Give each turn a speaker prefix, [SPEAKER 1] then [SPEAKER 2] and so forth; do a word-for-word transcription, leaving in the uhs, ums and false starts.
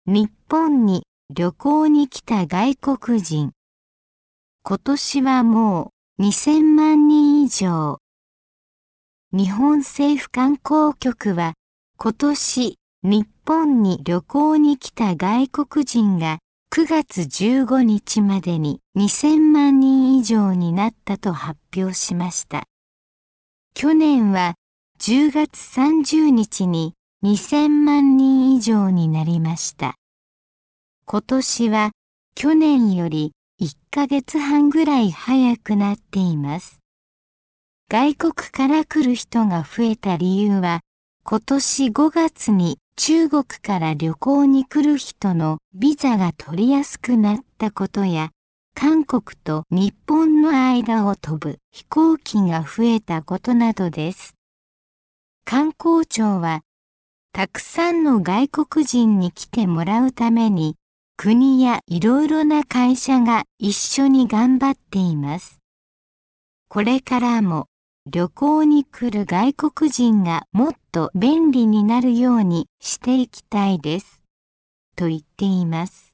[SPEAKER 1] 日本に旅行に来た外国人。今年はもうにせんまんにん以上。日本政府観光局は今年日本に旅行に来た外国人がくがつじゅうごにちまでににせんまんにん以上になったと発表しました。去年はじゅうがつさんじゅうにちににせんまんにん以上になりました。今年は去年よりいっかげつはんぐらい早くなっています。外国から来る人が増えた理由は、今年ごがつに中国から旅行に来る人のビザが取りやすくなったことや、韓国と日本の間を飛ぶ飛行機が増えたことなどです。観光庁は、たくさんの外国人に来てもらうために、国やいろいろな会社が一緒に頑張っています。これからも旅行に来る外国人がもっと便利になるようにしていきたいです。と言っています。